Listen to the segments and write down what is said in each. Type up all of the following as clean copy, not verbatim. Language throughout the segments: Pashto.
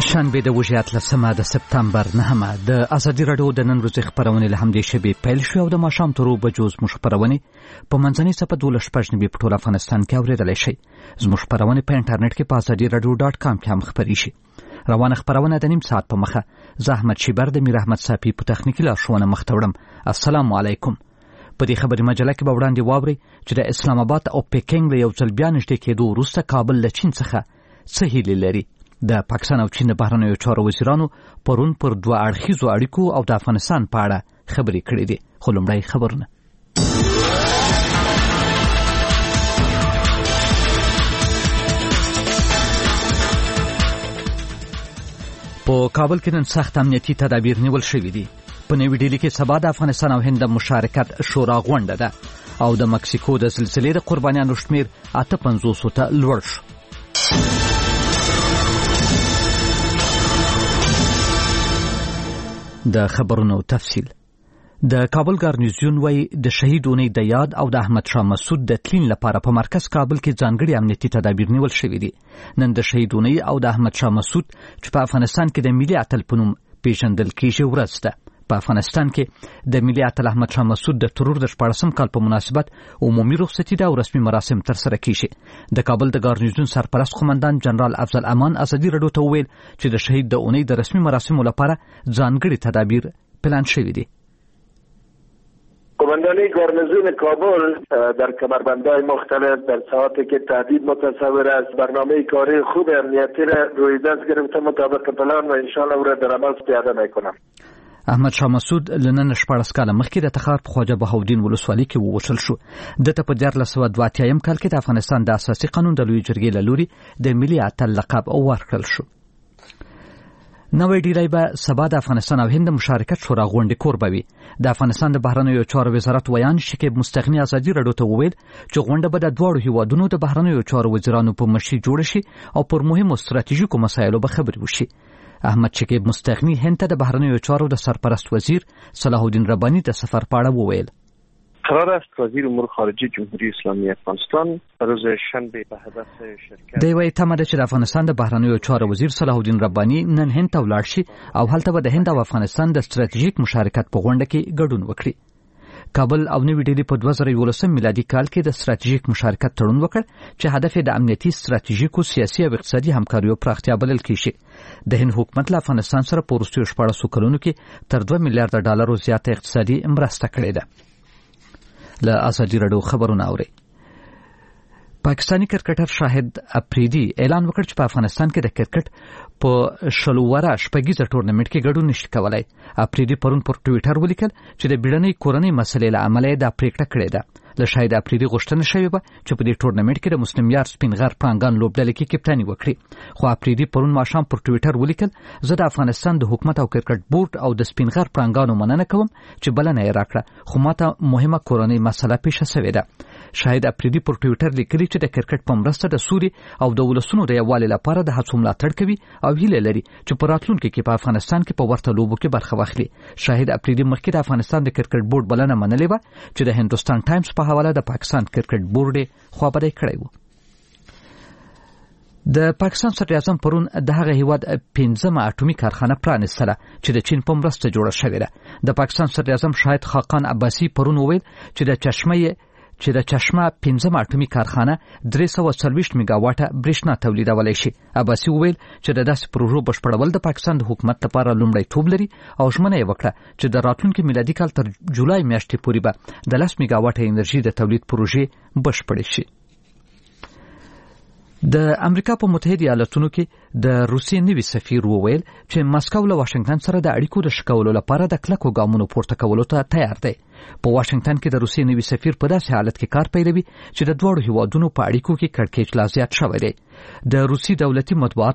شنبه د 18 د سپتمبر 9 د ازادي رادیو د نن ورځې خبرونه له همدې شبي پیل شو او د ماښام تر بجوز مو خبرونه په منځنۍ صفه 12 په ټول افغانستان کې اوریدل شي. زموږ خبرونه په انټرنیټ کې په azadiradio.com کې هم خبري شي. روانه خبرونه د نیم ساعت په مخه زحمت شیبر د میر احمد صافي په تخنیکی لارښوونه مختوړم. السلام علیکم. په دې خبري مجله کې به وړاندې واوري چې د اسلام آباد او پکینګ له یو ځل بیا نږدې کېدو وروسته کابل له چین څخه څه هیلې لري. د پاکستان او چین د بهرنیو چارو وزیرانو پرون پر دوه اړخیزو اړیکو او د افغانستان په اړه خبرې کړې دي. خو لومړی خبرونه. په کابل کې نن سخت امنیتي تدابیر نیول شوي دي. په نوې ډیلي کې سبا د افغانستان او هند د مشارکت شورا غونډه ده او د مکسیکو د زلزلې د قربانیانو شمیر 58 ته لوړ شو. د خبرونو تفصیل. د کابل ګارنیزیون وای د شهیدونو د یاد او د احمد شاه مسعود د تلین لپاره په مرکز کابل کې ځانګړي امنیتي تدابیر نیول شوي دي. نن د شهیدونو او د احمد شاه مسعود چې په افغانستان کې د ملي اتل په نوم پیژندل کېږي ورځ ده. په افغانستان کې د ملي اتل احمد شاه مسعود د ترور د 14 کال په مناسبت عمومي رخصتي ده او رسمي مراسم تر سره کیږي. د کابل د ګارنیزیون سرپرست قومندان جنرال افضل امان ازادي رادیو ته ویل چې د شهید د اونۍ د رسمي مراسمو لپاره ځانګړي تدابیر پلان شوي دي. قماندانی گارنیزون کابل در کمربندهای مختلف در ساعاتی که تهدید متصور است برنامه کاری خوب امنیتی را روی دست گرفته مطابق پلان و انشاءالله او را در عمل پیاده میکنم. احمد شاه مسعود لنن 14 کاله مخکې د تخار په خواجه بهاودین ولسوالۍ کې ووژل شو. دته په 1982 کال کې د افغانستان د اساسي قانون د لوی جرګې له لوري د ملي اتل لقب ورکړل شو. نوې ډیلي به سبا د افغانستان او هند مشارکت شورا غونډه کوربوي. د افغانستان د بهرنیو چارو وزارت ویان شکیب مستغنی ازادي رادیو ته وویل چې غونډه به د دوه هیوادونو د بهرنیو چارو وزیرانو په مشرۍ جوړ شي او پر مهمو ستراتیژیکو مسایلو به خبرې وشي. احمد شکیب مستغنی هند ته د بهرنیو چارو د سرپرست وزیر صلاح الدین ربانی د سفر په اړه وویل. قرار است وزیر امور خارجه جمهوری اسلامی افغانستان روز شنبه به هدف شرکت دی وایي تمه ده چې د افغانستان د بهرنیو چارو وزیر صلاح الدین ربانی نن هند ته ولاړ شي او هلته به د هند او افغانستان د ستراتیژیک مشارکت په غونډه کې ګډون وکړي. کابل او نوې ډیلي په 2011 میلادي کال کې د ستراتیژیک مشارکت تړون وکړ چې هدف یې د امنیتي ستراتیژیکو سیاسي او اقتصادي همکاریو پراختیا بلل کېږي. د هند حکومت له افغانستان سره په وروستیو 14 کلونو کې تر 2 میلیارډ ډالرو زیاته اقتصادي مرسته کړې ده. له ازادي رادیو خبرونه اوري. پاکستانی کرکټر شاهد افریدي اعلان وکړ چې په افغانستان کې د کرکټ په شلوره شپږیزه ټورنمنټ کې ګډون نشي کولای. افریدي پرون پر ټوئیټر ولیکل چې د بیړنۍ کورنۍ مسلې له امله د پریکړه کړې ده. له شاهد افریدي غوښتنه شوې و چې په دې ټورنمنټ کې د مسلم یار سپین غر پرانګان لوبډلې کې کپټاني وکړي. خو افریدي پرون ماښام پر ټوئیټر ولیکل زه د افغانستان د حکومت او کرکټ بورډ او د سپین غر پرانګانو مننه کوم چې بلنه یې راکړه خو ماته مهمه کورنۍ مسله پیښه شوې ده. شاهد افریدي پر ټوئیټر لیکلي چې د کرکټ په مرسته د سوري او د ولسونو د یووالي لپاره د هڅو ملاتړ کوي او هیله لري چې په راتلونکي کې په افغانستان کې په ورته لوبو کې برخه واخلي. شاهد افریدي مخکې د افغانستان د کرکټ بورډ بلنه منلې و چې د هندوستان ټایمز په حواله د پاکستان کرکټ بورډ خوابدی کړی و. د پاکستان صدر اعظم پرون د هغه هیواد 15مه اټومي کارخانه پرانیستله چې د چین په مرسته جوړه شوې ده. د پاکستان صدر اعظم شاهد خاقان عباسی پرون وویل چې د چشمه 15مه اټومي کارخانه 340 میگاواټه برېښنا تولیدولای شي. عباسی وویل چې د داسې پروژو بشپړول د پاکستان د حکومت لپاره لومړیتوب لري او ژمنه یې وکړه چې د راتلونکي میلادي کال تر جولای میاشتې پورې به د 10 میگاواټه انرژي د تولید پروژې بشپړې شي. د امریکا په متحده ایالاتونو کې د روسیې نوي سفیر وویل چې ماسکو له واشنگټن سره د اړیکو د شکولو لپاره د کلکو ګامونو پورته کولو ته تیار دی. په واشنگټن کې د روسیې نوي سفیر په داسې حالت کې کار پیلوي چې د دوه هیوادونو په اړیکو کې کړکېچ لا زیات شوی دی. د روسي دولتي مطبوعات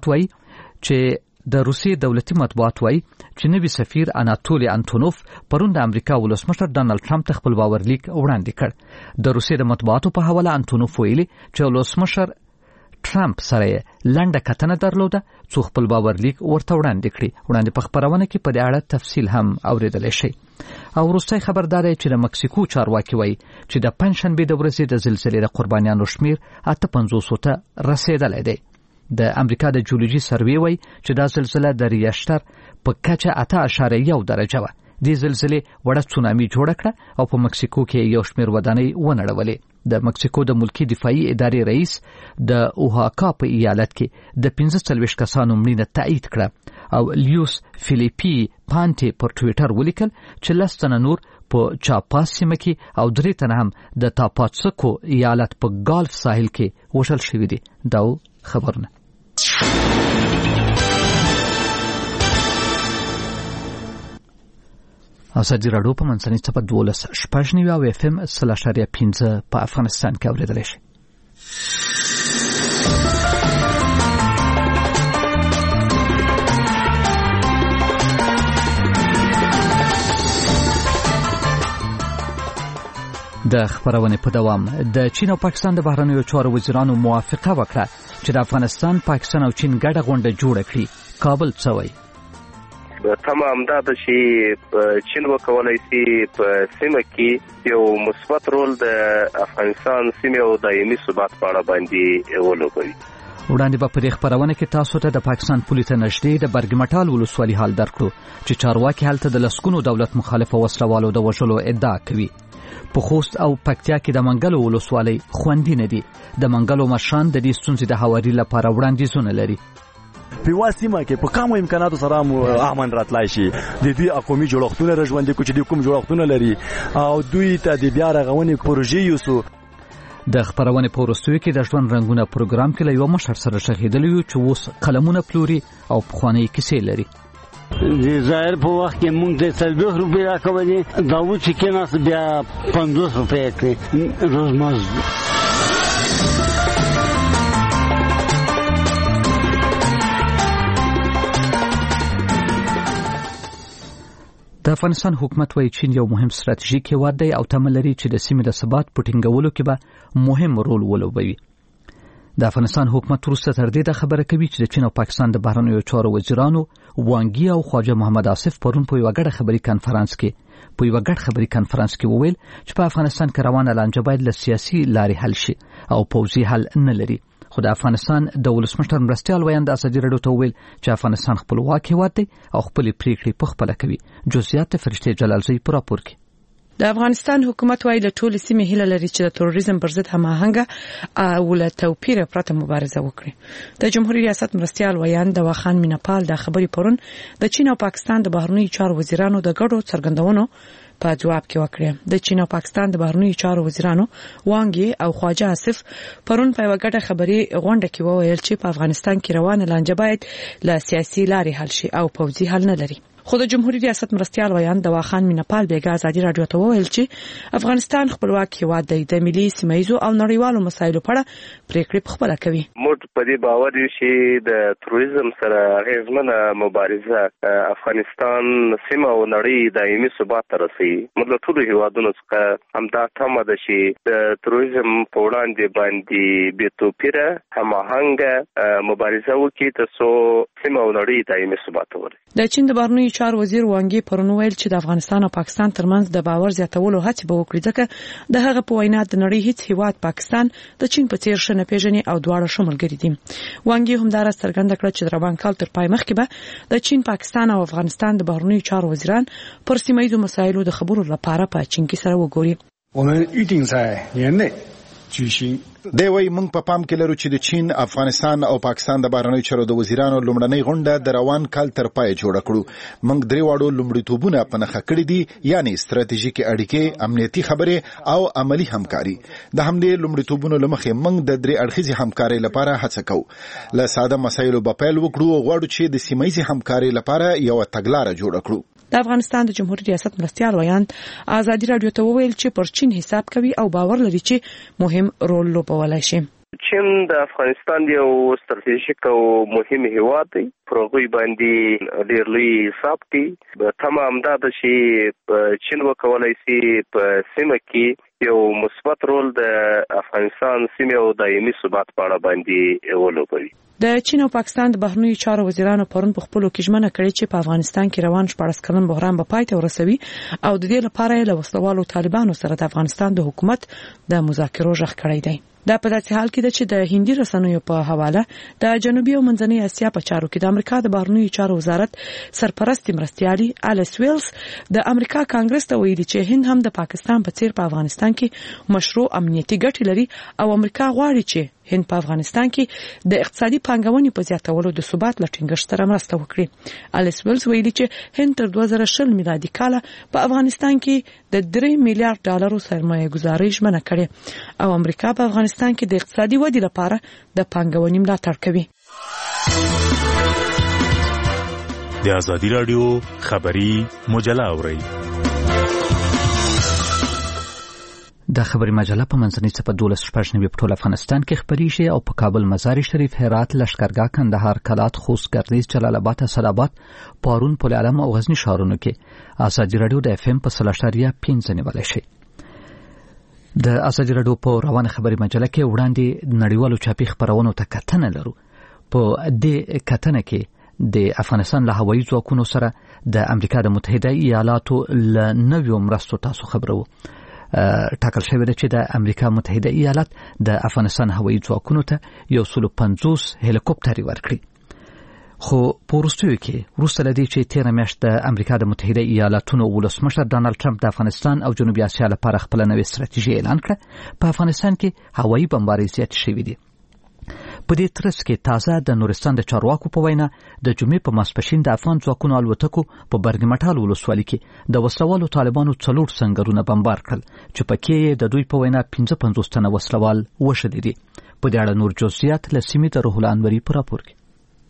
وایي چې نوي سفیر اناتولي انټونوف پرون د امریکا ولسمشر ډانلډ ټرمپ ته خپل باورلیک وړاندې کړ. د روسیې د مطبوعاتو په حواله انټونوف ویلي چې ولسمشر ټرمپ سره لنډه کتنه درلوده څو خپل باورلیک ورته وړاندې کړي. وړاندې په خبرونه کې په دې اړه تفصیل هم اوریدل شي. او وروستۍ خبردار چې د مکسیکو چارواکي وایي چې د پنځشنبه د ورځې د زلزلې د قربانیانو شمیر 58 ته رسیدلی دی. د امریکا د جیولوژي سروې وایي چې دا زلزله د ریشتر په کچه 8.1 درجه وه. دې زلزلې وړه سونامي جوړه کړه او په مکسیکو کې یو شمېر ودانۍ ونړولې. د مکسیکو د ملکی دفاعي ادارې رئیس د اوهاکا په ایالت کې د 45 کسانو مړینه تایید کړه او لیوس فیلیپی پانټي پر ټویټر ولیکل چې 10 تنه نور په چاپاس سیمه کې او 3 تنه هم د تاپاتسکو ایالت په ګالف ساحل کې وژل شوي دي. دا خبرونه ازادي راډیو په منځنۍ څپه 12.9 او FM 3.5 په افغانستان کې اوریدل شي. د خبرونه په دوام د چین او پاکستان د بهرنیو چارو وزیرانو موافقه وکړه چې د افغانستان، پاکستان او چین ګډه غونډه جوړه کړي. کابل څه وایي؟ تمام دا د چې چین وکولای شي په سیمه کې یو مثبت رول د افغانستان سیمه او دایمي ثبات په اړه باندې ولوبوي. وړاندې په دې خبرونه کې تاسو ته د پاکستان پولیس نشدې د برګمټال ولسوالي حال درکړو چې چارواکي هلته د لسکونو دولت مخالف وسلوالو د وژلو ادعا کوي. په خوست او پکتیا کې د منګلو ولسوالي خوندې نه دي. د منګلو مشران د دې ستونزې د هواري لپاره وړاندیزونه لري. په واسطه کې په کومو امکاناتو سره امن راتلای شي د دوی قومي جوړښتونه رژوندې کوي چې کوم جوړښتونه لري او دوی ته د بیا رغونې پروژې یوسو. د خبرونه په وروستیو کې د ژوند رنگونه پروګرام کې له یو مشر سره شهیدلی یو چې اوس قلمونه پلوري او پخوانی کیسې لري. د ظاهر په وخت کې موږ د 30 روپۍ راکولې دا و چې کیناس بیا 50 روپۍ کړې روزمز. د افغانستان حکومت وايي چین یو مهم ستراتیژیک هیواد دی او تمه لري چې د سیمې د ثبات په ټینګولو کې به مهم رول ولوبوي. د افغانستان حکومت وروسته تر دې د خبره کوي چې د چین او پاکستان د بهرنیو چارو وزیرانو وانګي او خواجه محمد آصف پرون په یو ګډ خبري کانفرنس کې وویل چې په افغانستان کې روانه لانجه باید له سیاسي لارې حل شي او پوځي حل نه لري. خو د افغانستان د ولسمشر مرستیال ویان د ازادي راډیو ته ویل چې افغانستان خپلواک هیواد دی او خپل پریکړې په خپل کوي. جزئیات فرشته جلالزی پر راپور کې. د افغانستان حکومت وايي له ټولو سیمې هیله لري چې د تروریزم پر ضد هماهنګه او له توپیر پرته مبارزه وکړي. د جمهوریت ریاست مرستیال ویان د واخان مینپال د خبري پرون د چین او پاکستان د بهرنیو چارو وزیرانو د ګډو څرګندونو په جواب کې وکړه. د چین او پاکستان د بهرنیو چارو وزیرانو وانګي او خواجه آصف پرون په یو ګډه خبري غونډه کې وویل چې په افغانستان کې روانه لانجه باید له سیاسي لارې حل شي او پوځي حل نه لري. خو د جمهوریت ریاست مرستیال ویان د واخان مینپال بیګا ازادي راډیو ته وویل چې افغانستان خپلواک هیواد دی، د ملي سیمایزو او نړیوالو مسایلو په اړه پریکړې په خپل کوي. موږ په دې باور یو چې د تروریزم سره غیرمنه مبارزه افغانستان سیمه او نړۍ دایمي ثبات ته رسوي. موږ ټول هیوادونو څخه همدا تمه ده چې د تروریزم په وړاندې باندې بې توپیره هماهنګه مبارزه وکړي ترڅو سیمه او نړۍ دایمي ثبات ورسوي. د چین د بهرنیو چارو وزیر وانګي پرون ویل چې د افغانستان او پاکستان ترمنځ د باور زیاتولو هڅې به وکړي ځکه د هغه په وینا د نړۍ هیڅ هیواد پاکستان د چین په څیر شنه پیژني او دواړه شمولګری دي. وانګي هم دا څرګنده کړه چې د روان کال تر پای مخکې به د چین، پاکستان او افغانستان د بهرنیو چارو وزیران پر سیمایي مسایلو د خبرو لپاره په چین کې سره وګوري. 我们预定在年内举行 دی وی موږ په پام کې لرو چې د چین، افغانستان او پاکستان د بهرنیو چارو د وزیرانو لومړنۍ غونډه د روان کال تر پای جوړه کړو. موږ درې واړو لومړیتوبونه په نښه کړي دي، یعنی ستراتیژیکي اړیکې، امنیتي خبرې او عملی همکاري. د همدې لومړیتوبونو لمخې موږ د درې اړخیزې همکارۍ لپاره هڅه کوو. له ساده مسایلو به پیل وکړو او غواړو چې د سیمایي همکارۍ لپاره یو تګلاره جوړه کړو. د افغانستان د جمهوریت ریاست مرستیال ویان ازادي راډیو ته وویل چې پر چین حساب کوي او باور لري چې مهم رول لوبولای شي. چین د افغانستان یو ستراتیژیک او مهم هیواد دی. پروګوي باندې ډېر لوی حساب دی. تمام دا چې چین وکولای شي په سیمه کې یو مثبت رول د افغانستان سیمې او دایمي ثبات په اړه باندې ولوبوي. د چین او پاکستان د بهرنیو چارو وزیرانو پرون په خپلو کې ژمنه کړې چې په افغانستان کې روان 14 کلن بحران به پای ته ورسوي او د دې لپاره له وسلوالو طالبانو سره د افغانستان د حکومت د مذاکرو ژغ کړی دی. دا په داسې حال کې ده چې د هندي رسنیو په حواله د جنوبي او منځنۍ اسیا په چارو کې د امریکا د بهرنیو چارو وزارت سرپرست مرستیالي الیس ویلز د امریکا کانګرس ته ویلي چې هند هم د پاکستان په څیر په افغانستان کې مشروع امنیتي ګټې لري او امریکا غواړي چې هند په افغانستان کې د اقتصادي پانګونې په زیاتولو د ثبات لټینګښت سره مرسته وکړي. الیس ویلز ویلي چې هند تر 2020 میلادي کال په افغانستان کې د 3 میلیارډ ډالرو سرمایه ګزاري ژمنه کړې او امریکا په افغانستان کې د اقتصادي ودې لپاره د پانګونې ملاتړ کوي. د ازادي رادیو خبری مجله اورئ. د خبري مجله په منځنۍ څپه 12 په ټول افغانستان کې خبريږي او په کابل، مزار شریف، هرات، لشکرګاه، کندهار، کلات، خوست، ګردیز، جلال آباد، اسداباد، پارون، پل علم او غزنی ښارونو کې ازادي رادیو د FM په 3.5 نیولای شي. د ازادي رادیو په روانه خبري مجله کې وړاندې نړیوالو چاپی خبرونو ته کتنه لرو. په دې کتنه کې د افغانستان له هوایي ځواکونو سره د امریکا د متحده ایالاتو له نویو مرستو تاسو خبرو. ټاکل شوی دی چې د امریکا متحده ایالات د افغانستان هوایي ځواکونو ته 150 هلیکوپټر ورکړي. خو په وروستیو کې وروسته له دې چې 13 میاشت د امریکا د متحده ایالاتونو ولسمشر ډانلډ ټرمپ د افغانستان او جنوبي اسیا لپاره خپل نوې ستراتیژي اعلان کړه، په افغانستان کې هوایي بمبارۍ زیات شوې دي. په دې ترڅ کې تازه د نورستان د چارواکو په وینا د جمعې په ماسپښین د افغان ځواکونو الوتکو په برګمټال ولسوالۍ کې د وسلوالو طالبانو 4 سنگرونه بمبار کړل چې پکې د دوی په وینا 55 تنه وسلوال وشلي دي. په دې اړه نور جزئیات له سیمې د روح الانوري په راپور کې.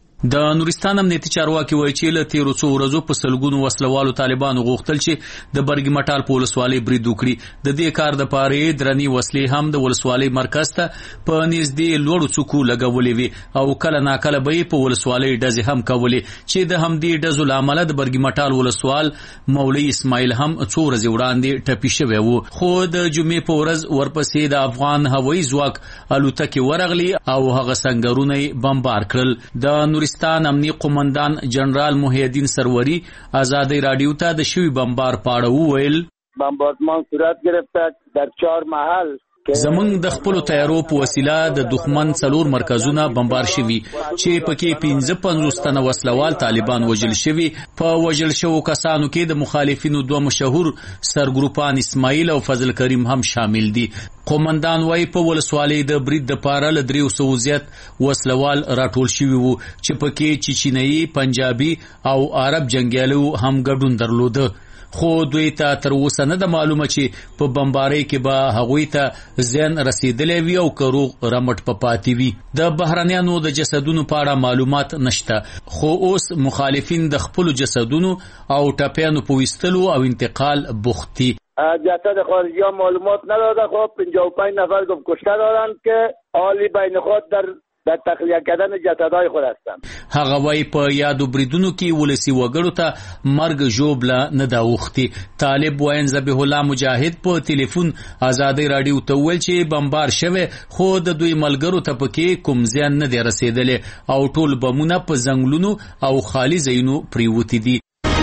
د نورستان امنیتي چارواکي وایي چې له تیرو څو ورځو په سلګونو وسلوالو طالبانو غوښتل چې د برګمټال په ولسوالۍ برید وکړي. د دې کار د پاره درنی وسلې هم د ولسوالۍ مرکز ته په نږدې لوړو څوکو لګولې وي او کله ناکله به په ولسوالۍ ډزې هم کولې چې د همدې ډزو لامل د برګمټال ولسوال مولوي اسماعیل هم څو ورځې وړاندې ټپي شوی وو. خو د جمعې په ورځ ورپسې د افغان هوایي ځواک الوتکې ورغلي او هغه سنگرونه بمبار کړل. د نورستان امنیتي قومندان جنرال محی الدین سروری آزادی رادیو ته د شوی بمبار پاړه وویل بمباردمان صورت گرفته در 4 محل زمونږ د خپل تیارو په وسیله د دښمن 4 مرکزونه بمبار شوي چې پکې 55 تنه وسلوال طالبان وژل شوي. په وژل شوو کسانو کې د مخالفینو 2 مشهور سرګروپان اسماعیل او فضل کریم هم شامل دي. قومندان وايي په ولسوالۍ د برید د پاره ل 300 زیات وسلوال راټول شوي وو چې پکې چچینایي، پنجابي او عرب جنگیالو هم ګډون درلوده. خو دوی ته تر اوسه نه د معلومه چې په بمبارۍ کې به هغوی ته زیان رسیدلی وي او که روغ رمټ په پاتې وي. د بهرنیانو د جسدونو په اړه معلومات نشته، خو اوس مخالفین د خپلو جسدونو او ټپیانو په ویستلو او انتقال بوخت دي. جسد خارجی ها معلومات نداده. خب 55 نفر گفت کشته دارند که حالی بین خود در تخلیه کردن جسدهای خود هستند. هغه وای په یادو بریدونو کې ولسی وګړو ته مرګ ژوبله نه دا وختي. طالب واین ذبیح الله مجاهد په ټلیفون آزادی رادیو ته ویل چې بمبار شوه خو د دوی ملګرو ته پکې کوم زیان نه دی رسیدلی او ټول بمونه په زنګلونو او خالی ځایونو پریوتی دي.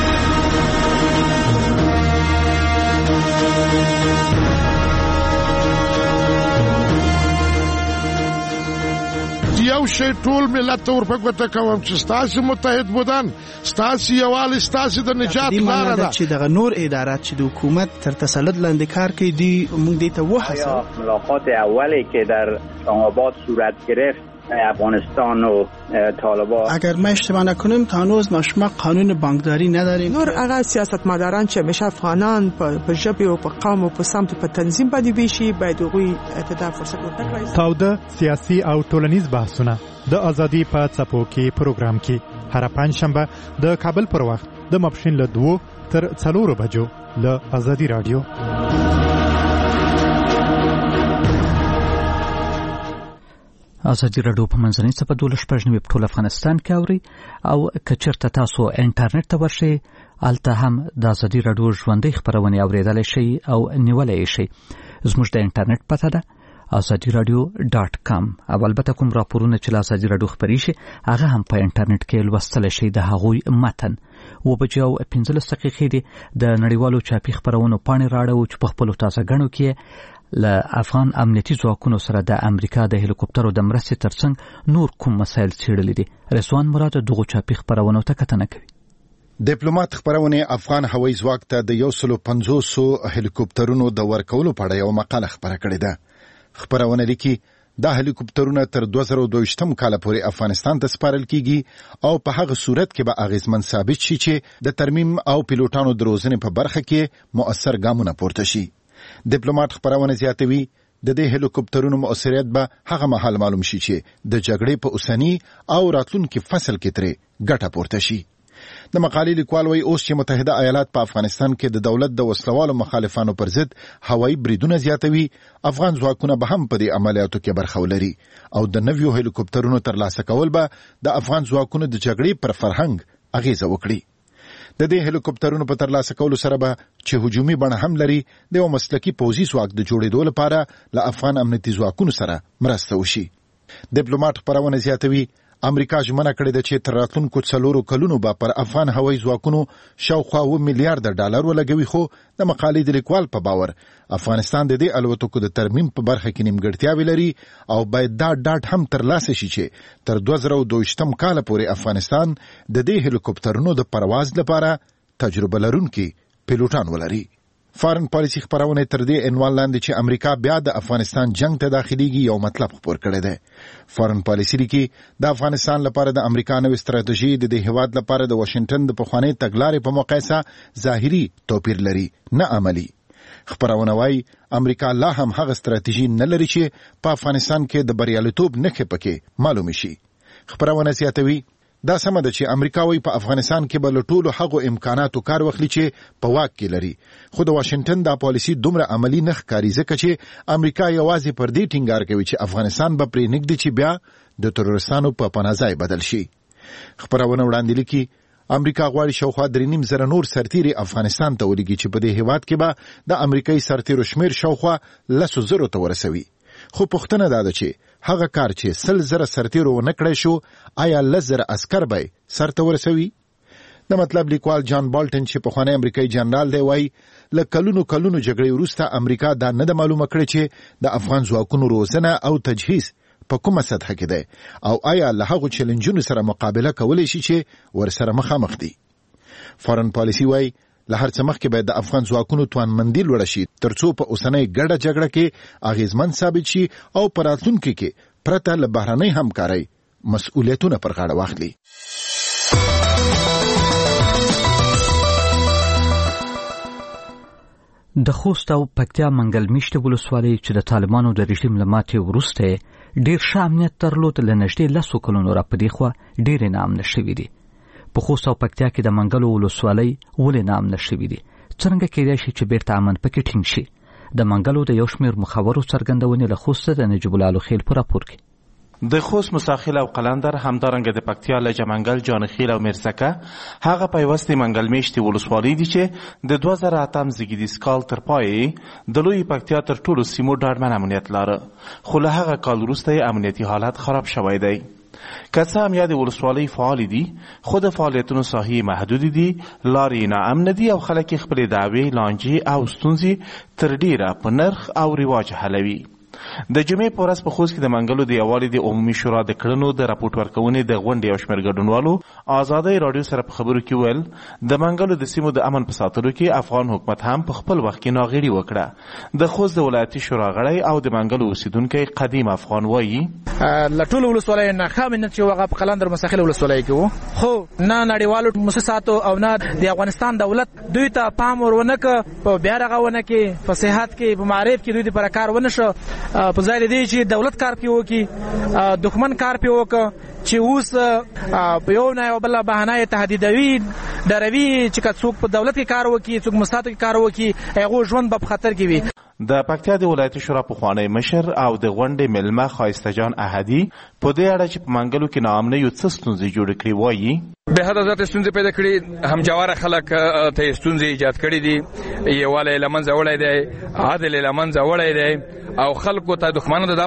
یو شی ټول ملت ورپکوته کوم چې ستاسو متحد بودن، ستاسو یوال، ستاسو د نجات لاره ده. چې دغه نور ادارات چې د حکومت تر تسلط لاندې کار کوي دی موږ دې ته وحسن. ملاقات اولی که در آباد صورت گرفت افغانستان و طالبان، اگر ما اشتباه نکنیم تا هنوز ما قانون بانکداری نداریم. نور هغه سیاستمداران چې همیشه افغانان په ژبه او په قوم او په سمت په تنظیم باندې ویشي باید هغوی ته فرصت ورکړي. تاوده سیاسي او ټولنیز بحثونه د ازادي په څپو کې پروګرام کې هر پنځشنبه د کابل پر وخت د ماپښین له 2 تر 4 بجو له ازادي رادیو. ازادي رادیو په منځنۍ څپه 12 په ټول افغانستان کې اوري او که چېرته تاسو انټرنیټ ته ورشئ هلته هم د ازادي رادیو ژوندۍ خپرونې اورېدلی شئ او نیولی یې شئ. زموږ د انټرنیټ پته ده azadiradio.com. او البته کوم راپورونه چې له ازادي راډیو خپرې شي هغه هم په انټرنیټ کې لوستل شي. د هغوی متن 2:15 د نړیوالو چاپي خبرونو پاڼې راړو چې په خپل تازه غنو کې له افغان امنیتي ځواکونو سره د امریکا د هلیکوپټرو د مرستې ترڅنګ نور کوم مسایل څېړلي دي. رضوان مراد دغه چاپي خبرونو ته کتنه کوي. ډیپلوماټ خبرونه افغان هوایي ځواک ته د 150 هلیکوپټرونو د ورکولو په اړه یو مقاله خبره کړې ده. خبرونه لیکي دا هلیکوپټرونه تر 2022 کال پورې افغانستان ته سپارل کیږي او په هغه صورت کې به اغیزمن ثابت شي چې د ترمیم او پیلوټانو د روزنې په برخه کې مؤثر ګامونه پورته شي. ډیپلوماټ خبرونه زیاتوي د دې هلیکوپټرونو مؤثریت به هغه مهال معلوم شي چې د جګړې په اوسنی او راتلونکي فصل کې ترې ګټه پورته شي. د مقالې لیکوال وایي اوس چې متحده ایالات په افغانستان کې د دولت د وسلوالو مخالفانو پر ضد هوایي بریدونه زیاتوي، افغان ځواکونه به هم په دې عملیاتو کې برخه ولري او د نویو هلیکوپټرونو ترلاسه کول به د افغان ځواکونو د جګړې پر فرهنګ اغیزه وکړي. د دې هلیکوپټرونو په ترلاسه کولو سره به چې هجومي بڼه هم لري د یو مسلکي پوځي ځواک د جوړېدو لپاره له افغان امنیتي ځواکونو سره مرسته وشي. ډیپلوماټ خبرونه زیاتوي امریکا ژمنه کړې ده چې تر راتلونکو 4 کلونو به پر افغان هوایي ځواکونو شاوخوا $1 میلیارډ ولګوي، خو د مقالې د لیکوال په باور افغانستان د دې الوتکو د ترمیم په برخه کې نیمګړتیاوې لري او باید دا ډاډ هم ترلاسه شي چې تر 2022 کال پورې افغانستان د دې هلیکوپټرونو د پرواز لپاره تجربه لرونکي پیلوټان ولري. فارن پالیسی خبرونه تر دې عنوان لاندې چې امریکا بیا د افغانستان جنگ ته داخليږي یو مطلب خبر کړی دی. فارن پالیسی لیکي د افغانستان لپاره د امریکا نوې ستراتیژي د دې هیواد لپاره د واشنگټن د پخوانۍ تګلارې په مقایسه ظاهري توپیر لري نه عملی. خبرونه وايي امریکا لا هم هغه ستراتیژي نه لري چې په افغانستان کې د بریالیتوب نښې پکې معلوم شي. خبرونه زیاتوي دا سمه ده چې امریکا وایي په افغانستان کې به له ټولو هغو امکاناتو کار واخلي چې په واک کې لري، خو د واشنگټن دا پالیسي دومره عملی نه ښکاري ځکه چې امریکا یوازې پر دې ټینګار کوي چې افغانستان به پرې نږدې چې بیا د تروریستانو په پناه ځای بدل شي. خبرونه وړاندې لیکي امریکا غواړي شاوخوا 3.5 نور سرتیري افغانستان ته ولېږي چې په دې هیواد کې به د امریکایي سرتیرو شمیر شاوخوا 10,000 ته ورسوي. خو پوښتنه دا ده چې هغه کار چې 100,000 سرتیرو ونه کړی شو آیا 10,000 عسکر به سرته ورسوي؟ د مطلب لیکوال جان بالټن چې پخوانی امریکایي جنرال دی وایي له کلونو جګړې وروسته امریکا دا نه ده معلومه کړې چې د افغان ځواکونو روزنه او تجهیز په کومه سطح کې دی او آیا له هغو چیلنجونو سره مقابله کولی شي چې ورسره مخامخ دي. فارن پالیسی وایي له هر څه مخکې باید د افغان ځواکونو توانمندي لوړه شي ترڅو په اوسنۍ ګډه جګړه کې اغیزمن ثابت شي او په راتلونکي کې پرته له بهرنۍ همکارۍ مسؤلیتونه پر غاړه واخلي. د خوست او پکتیا منګل میشته ولسوالۍ چې د طالبانو د رژیم له ماتې وروسته ډېر ښه امنیت درلود له نږدې 10 کلونو راپدې خوا ډېرې ناامنه شوي دي. په خوست او پکتیا کې د منګلو ولسوالۍ ولې ناامنه شوي دي؟ څرنګه کېدای شي چې بیرته امن پکې ټینګ شي؟ د منګلو د یو شمېر مخورو څرګندونې له خوست د نجیب الله خیل په راپور کې. د خوست مساخیل او قلندر همدارنګه د پکتیا له جمنګل جانخیل او مرزکه هغه پیوستې منګل میشتي ولسوالۍ دي چې د 2008 زیږدیز کال تر پای د لوی پکتیا تر ټولو سیمو ډاډمن امنیت لاره، خو له هغه کال وروسته امنیتي حالت خراب شوی دی. که څه هم یا د ولسوالۍ فعال دي خو د فعالیتونو ساحې محدود دي، لارې ناامن دي او خلک خپلې دعوې لانجې او ستونزې تر ډیره په نرخ او رواج حلوي. د جمعې په ورځ په خوست کې د منګلو د یووالي د عمومي شورا د کړنو د راپورټ ورکونې د غونډې یو شمېر ګډونوالو ازادۍ راډیو سره په خبرو کې ویل د منګلو د سیمو د امن په ساتلو کې افغان حکومت هم په خپل وخت کې ناغېړي وکړه. د خوست د ولایتي شورا غړی او د منګلو اوسیدونکی قدیم افغان وایي له ټولو ولسوالیو نه ښه امنیت چې هغه په قلندر مساخیل ولسوالۍ کې و، خو نه نړیوالو مؤسساتو او نه د افغانستان دولت دوی ته پام ورونه که په بیا رغونه کې په صحت کې په معارف کې دوی لپاره کار ونه شو په ځای دی چې دولت کار پې وکړي، دښمن کار پې وکړه چې اوس په یو نه یو بله بهانه یې تهدیدوي ډروي چې که څوک په دولت کې کار وکړي څوک مستاتو کې کار وکړي هغو ژوند به په خطر کې وي. د پکتیا د ولایت شورا پخوانی مشر او د غونډې ملمه ښایسته جان احدي په دې اړه چې په منګلو کې ناامنۍ څه ستونزې جوړې کړې وایي. به حد زیاتې ستونزې پیدا کړي، همجواره خلک ته ستونزې ایجاد کړي دي، یووالی له منځه وړی دی، عدل له منځه وړی دی او خلکو ته دښمنانو د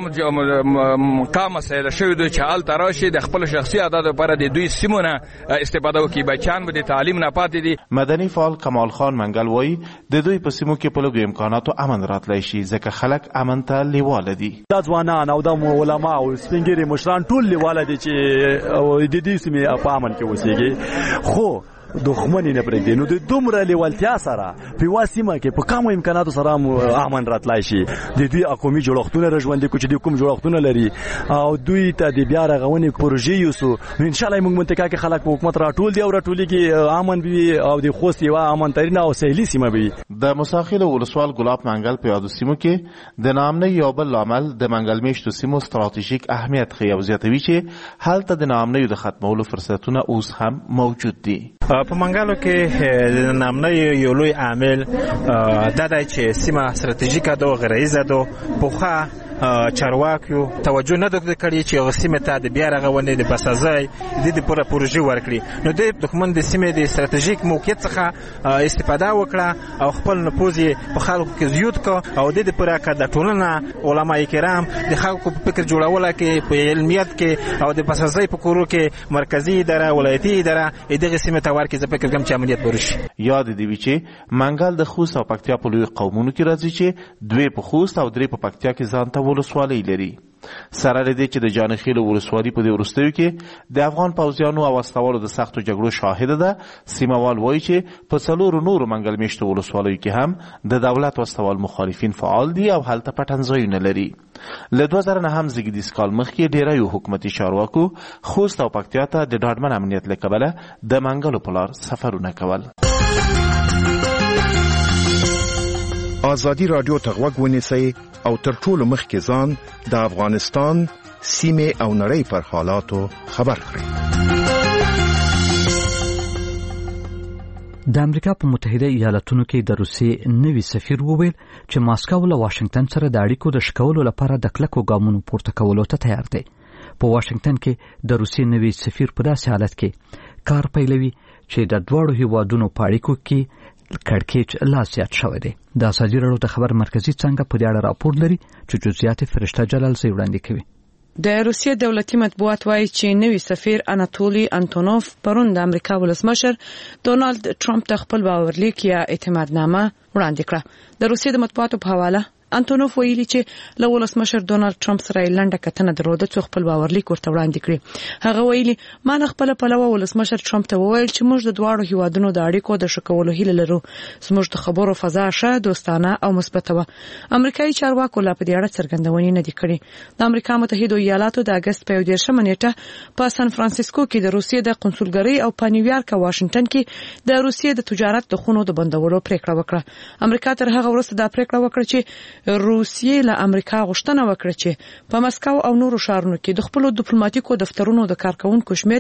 مقام مسایل شوي دي چې هلته راشي د خپل شخصي اعدادو لپاره د دوی سیمو نه استفاده وکړي. بچیان به د تعلیم نه پاتې دي. مدني فعال کمال خان منګل وایي د دوی په سیمو کې په لږو امکاناتو امن راتلی شي ځکه خلک امن ته لیواله دي. دا ځوانان او د علما او سپین ږیري مشران ټول لیواله دي چې د دې سیمې په امن کې اوسېږي، خو دښمن نه پرېږدي. نو د دومره لیوالتیا سره په یوه سیمه کې په کمو امکاناتو سره امن راتلی شي. د دوی قومي جوړښتونه راژوندي کړو چې دوی کوم جوړښتونه لري او دوی ته د بیا رغونې پروژې یوسو. نو انشاءالله موږ منطقه کې خلک په حکومت راټول دي او راټولېږي امن به وي او د خوست یوه امن ترینه او سهلي سیمه به وي. د موساخیل ولسوال ګلاب منګل په یادو سیمو کې د ناامنۍ یو بل لامل د منګل میشتو سیمو ستراتیژیک اهمیت ښیي او زیاتوي چې هلته د ناامنیو د ختمولو فرصتونه اوس هم موجود دي. په منګلو کې د ناامنۍ یو لوی عامل دا دی چې سیمه ستراتیژیکه ده، غرایزه ده. پخوا چارواکیو توجه نه ده کړې چې هغه سیمې ته د بیا رغونې د بسازۍ د دې پوره پروژې ورکړي. نو د دښمن د سیمې د ستراتیژیک موقعیت څخه استفاده وکړه او خپل نفوذ یې په خلکو کې زیات کړ او د دې پوره که د ټولنه علما کرام د خلکو په فکر جوړولو کې، په علمیت کې او د بسازۍ په کورو کې مرکزي اداره، ولایتي اداره دغه سیمې ته ورکړي. زه فکر کوم چې عملیات به وشي. یاد دې وي چې منګل د خوست او پکتیا په لوی قومونو کې راځي چې دوی په خوست او درې په پکتیا کې ځان ته ولسوالۍ لري. سره له دې چې د جانخیل ولسوالي په دې وروستیو کې د افغان پوځیانو او استوالو د سختو جګړو شاهده ده. سیمهوال وایي چې په 4 نورو منګل میشتو ولسوالیو کې هم د دولت او استوال مخالفین فعال دي او هلته پټنځایونه لري. له 2009 زیږدیز کال مخکې ډیری حکومتي چارواکو خوست او پکتیا ته د ډاډمن امنیت له کبله د منګلو په لار سفرونه کول. ازادي رادیو ته غوږ ونیسئ او تر ټولو مخکې ځان د افغانستان سیمې او نړۍ پر حالاتو خبر کړئ. د امریکا په متحده ایالاتونو کې د روسیې نوي سفیر وویل چې ماسکو له واشنگټن سره د اړیکو د شکولو لپاره د کلکو ګامونو پورته کولو ته تیار دی. په واشنگټن کې د روسیې نوي سفیر په داسې حالت کې کار پیلوي چې د دواړو هیوادونو په اړیکو کې کړکېچ لا زیات شوی دی. د ازادي راډیو د خبر مرکزي څنګه په دې اړه راپور لري چې جزئیات فرشته جلال زی وړاندې کوي. د روسیې دولتي مطبوعات وایي چې نوي سفیر اناتولي انتونوف پرون د امریکا ولسمشر ډونالد ټرمپ ته خپل باورلیک یا اعتمادنامه وړاندې کړه. د روسیې د مطبوعاتو په حواله انتونوف ویلي چې له ولسمشر ډونالد ټرمپ سره لنډه کتنه درلوده چې خپل باورلیک ورته وړاندې کړي. هغه ویلي ما نه خپل پلوه ولسمشر ټرمپ ته وویل چې موږ د دواړو هیوادونو د اړیکو د ښه کولو هیله لرو. زموږ د خبرو فضا ښه، دوستانه او مثبته وه. امریکایي چارواکو لا په دې اړه څرګندونې نه دي کړې. د امریکا متحده ایالاتو د اگست په 11 نیټه په سان فرانسیسکو کې د روسیې د قونسلګرۍ او په نیویارک او واشنگټن کې د روسیې د تجارت د خونو د بندولو پریکړه وکړه. امریکا تر هغه وروسته دا پریکړه وکړه چې روسیې له امریکا غوښتنه وکړه چې په مسکو او نورو ښارونو کې د خپل ډیپلوماټیکو دفترونو د کارکونکو شمیر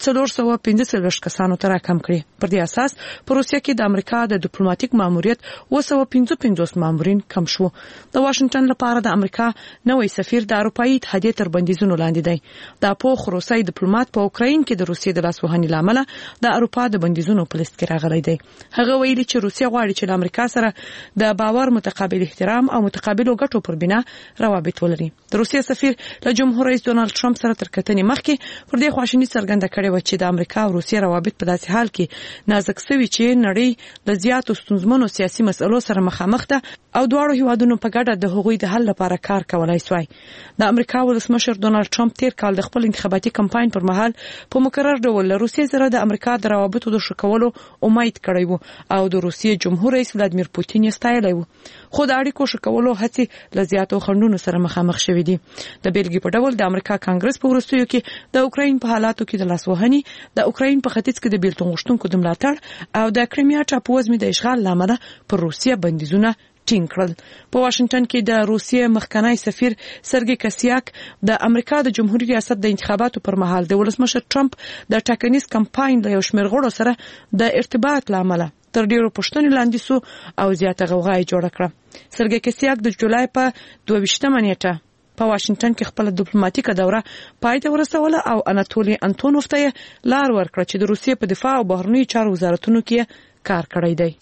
415 کسانو ته راکم کړي. پر دې اساس په روسیې کې د امریکا د ډیپلوماټیک ماموریت 255 مامورین کم شو. د واشنگټن لپاره د امریکا نوې سفیر د اروپאי اتحادیې تر بندیزونو لاندې دی. د پوخ روسي ډیپلوماټ په اوکراین کې د روسیې د لاسوهنې لامل د اروپا د بندیزونو په لیست کې راغلی دی. هغه ویلي چې روسیه غواړي چې د امریکا سره د باور، متقابل احترام او متقابل ګټو پر بنا روابط ولري. د روسیې سفیر له جمهور رئیس ډونالد ټرمپ سره تر کتنې مخکې پر دې خواشیني څرګنده کړې و چې د امریکا او روسیې روابط په داسې حال کې نازک شوي چې نړۍ له زیاتو ستونزمنو سیاسي مسلو سره مخامخ ده او دواړو هیوادونو په ګډه د هغوی د حل لپاره کار کولای شي. د امریکا ولسمشر ډونالد ټرمپ تیر کال د خپل انتخاباتي کمپاین پر مهال په مکرر ډول له روسیې سره د امریکا د روابطو د ښه کولو امید کړی و او د روسیې جمهور رئیس ولادیمیر پوتین یې ستایلی و. خو د اړیکو ښه کولو هڅې له زیاتو خنډونو سره مخامخ شوې دي. د بیلګې په ډول د امریکا کانګرس په وروستیو کې د اوکراین په حالاتو کې د لاسوهنې، د اوکراین په ختیځ کې د بیلتون غوښتونکو د ملاتړ او د کریمیا ټاپووزمې د اشغال لامل پر روسیې بندیزونه ټینګ کړل. په واشنگټن کې د روسیې مخکنی سفیر سرګي کاسیاک د امریکا د جمهوریت ریاست د انتخاباتو پر مهال د ولسمشر ټرمپ د ټاکنیز کمپاین د یو شمېر غړو سره د ارتباط لامل تر ډیرو پښتنو لاندې سو او زیاته غوغا یې جوړ کړه. سرګي کسیاک د جولای په 22 نیټه په واشنگټن کې خپل ډیپلوماټیکه دوره پای ته ورسوله او اناتولي انټونوف ته لار ورکړه چې د روسیې په دفاع او بهرنی چارو وزارتونو کې کار کړی دی.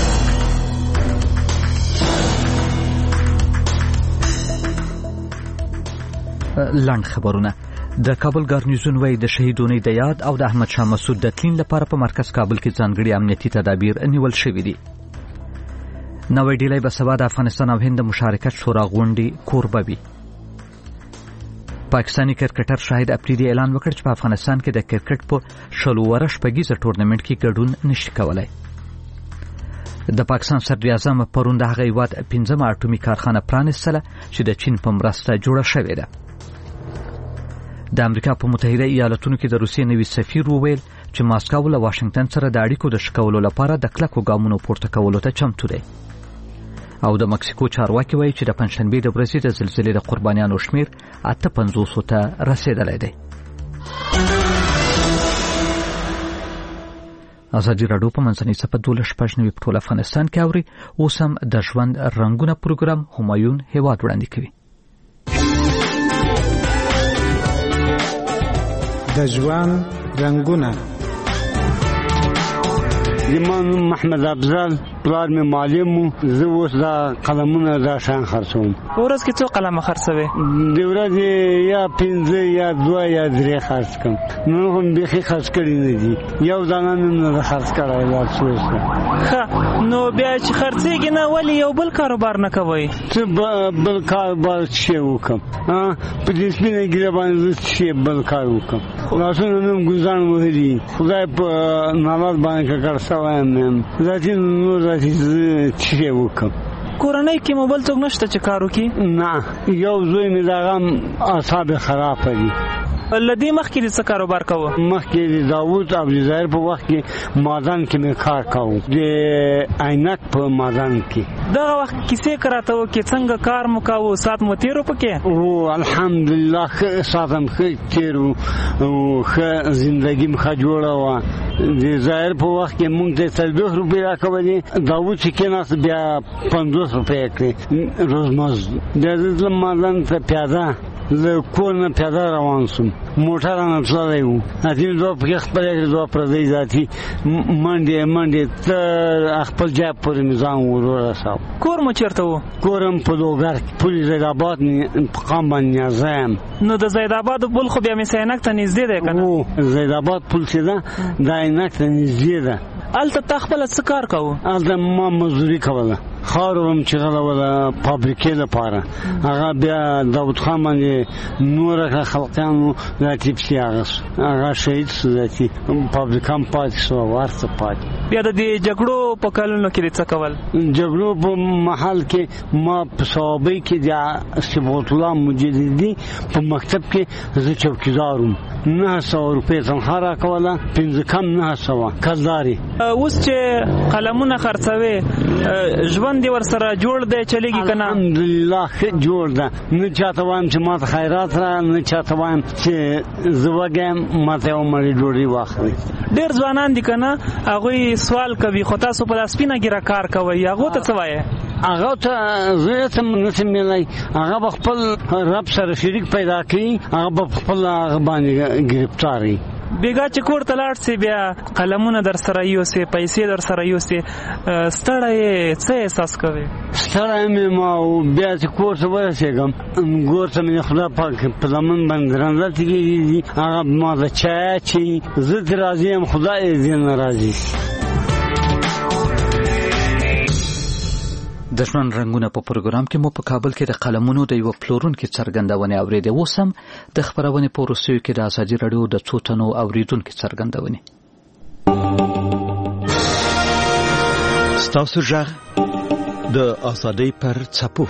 لاند خبرونه. د کابل ګارنیزون وای د شهیدونو د یاد او د احمد شاه مسعود د تلین لپاره په مرکز کابل کې ځانګړي امنیتي تدابیر نیول شوې دي. نوې ډیلۍ به سبا د افغانستان او هند مشارکت شورا غونډې کوربه وي. پاکستانی کرکټر شاهد افریدي اعلان وکړ چې په افغانستان کې د کرکټ په 14 شپږیزه ټورنمنت کې ګډون نشي کولای. د پاکستان صدر اعظم پرون د هغه هیواد 15 اټومي کارخانه پرانیستله چې د چین په مرسته جوړه شوې ده. د امریکا په متحده ایالاتونو کې د روسیې نوي سفیر وویل چې ماسکو له واشنگټن سره د اړیکو د شکولو لپاره د کلکو ګامونو پورته کولو ته چمتو دی. او د مکسیکو چارواکي وایي چې د پنځشنبې د ورځې د زلزلې د قربانیانو شمیر 850 ته رسیدلی دی. ازادي راډیو په منځنۍ صفحه 12 په ټول افغانستان کې اوري. اوس هم د ژوند رنگونه پروګرام همایون هیواد وړاندې کوي. د ژوند رنگونه. زمان محمد افضل پلار می معلم زه اوس دا قلمونه دا شان خرڅوم. ورځ کې څو قلمه خرڅوي؟ د ورځې یا 15 یا 2 یا 3 خرڅ کوم. نو هم به خرڅ کړی نه دي. یو ځان نه خرڅ کړای لا څه. ښه نو بیا چې خرڅېږي نه ولی یو بل کاروبار نه کوي؟ څه بل کاروبار چې وکم. په دې سپینه ګره باندې چې بل کار وکم. خلاصونه نن ګزان وهلي. خدای په ناراض باندې کړسا وایم. ذاتي نو چې وکم. کورنۍ کې موبایل څوک نشته چې کار وکړي؟ نه یو زوی مې دغه اعصاب خراب دي. لدی مخکې څه کاروبار کوو؟ مخکې د داوود او ظاهر په وخت کې مازن کې مې کار کوو. د عینک په مازن کې دغه وخت کیسې کراته و کې څنګه کار مو کوو؟ سات مو تیرو پکې؟ او الحمدلله ساتم ښه تیرو او ښه ژوندۍ مخه جوړه و. د ظاهر په وخت کې مونږ ته 30 روپۍ راکولې. داوود چې کېناست بیا 50 روپۍ کړې روزمز. بیا د مازن ته پیاده له کور نه پیاده روان سوم. موټر نه تللی و. ځینې دوه پکې خپلې کړې دوه پردۍ ذاتي منډې تر خپل جای پورې مې ځان ورساو. کور مو چېرته و؟ کور هم په لوګر کې پل زیدآباد په قام باندې نیازه یم. نو د زیدآباد پل خو بیا مې عینک ته نږدې دی که نه؟ هو زیدآباد پل چې ده دا عینک ته نږدې ده. هلته تا خپله څه کار کوو؟ هلته ما مزدوري کوله. خاورو هم چې غلوله فابریکې لپاره. هغه بیا داود خان باندې نوره خلقیانو دا ټیپسي اغس. هغه شهید شو ذاتي. فابریکان پاتې شو ورته پاتې. بیا د دې جګړو په کلونو کې څه کول؟ جګړو په محل کې ما په صحابه کې د صبغت الله مجددي په مکتب کې زه چوکیدار وم. 900 روپۍ تنخواه راکوله. 15 کم 900 کلداري. اوس چې قلمونه خرڅوي ژوند دې ورسره جوړ دی چلیږي که نه؟ الحمدلله ښه جوړ ده. نه چاته وایم چې ماته خیرات را، نه چاته وایم چې زه وږی یم ماته یو مړۍ ډوډۍ واخلئ. ډېر ځوانان دي که نه هغوی سوال کوي خو تاسو په دا سپینه ګیره کار کوئ هغو ته څه وایې؟ هغه ته زه څه نشم ویلی. هغه به خپل رب سره شریک پیدا کړي. هغه به خپل هغه باندې ګرفتار وي. بیګا چې کور ته لاړ سي بیا قلمونه در سره یوسي پیسې در سره یوسي ستړی څه احساس کوي؟ ستړی مې ما او بیا چې کور ته ورسېږم ګور ته مې خدای پاک په لمن باندې رانده تېرېږي. هغه ما ته چای اچوي. زه ترې راضي یم خدای دې نه راضي شي. د ژوند رنگونه په پروګرام کې مو په کابل کې د قلمونو د یو پلورونکو څرګندونې اورېدې. اوس هم د خبرونې په وروستیو کې د ازادي راډیو د څو تنو اوریدونکو څرګندونې. ستاسو ژغ د ازادۍ پر څپو.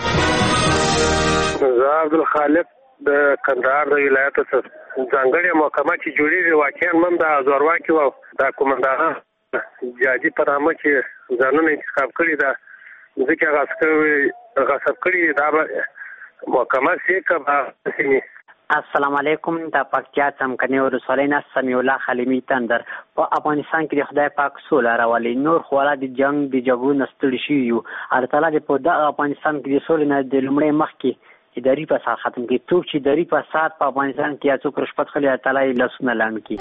زه عبدالخالق د کندهار د ولایت څخه ځانګړې محکمه چې جوړېږي واقعا من د زورواکي او د کومندانان جاجي په نامه چې ځانونه انتخاب کړي ده ځکه غصب کړي دا محکمه سي که سیمې السلام علیکم. د پکتیا څمکنیو ولسوالۍ نه سمیع الله خلیمي تندر. په افغانستان کې د خدای پاک سوله راولي. نور خواله د جنگ د جګړو نستړي شي یو. الله تعالی دې په دغه افغانستان کې د سولې نه د لومړی مخکې اداري فساد ختم کړي. څوک چې اداري فساد په افغانستان کې څوک رشوت خلي الله تعالی لاسونه لاندې کړي.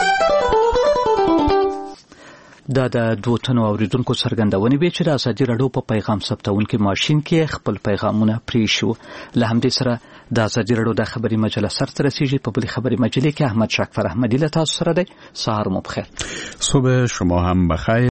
دا د دوه تنو اوریدونکو څرګندونې وی چې د ازادي راډیو په پیغام ثبتونکو ماشين کې خپل پیغامونه پرې شو. له همدې سره د ازادي راډیو د خبري مجله سره رسیدي. په بل خبري مجله کې احمد شاکر احمدی له تاسو سره دی. سهار مو بخیر. صبح شما هم بخیر.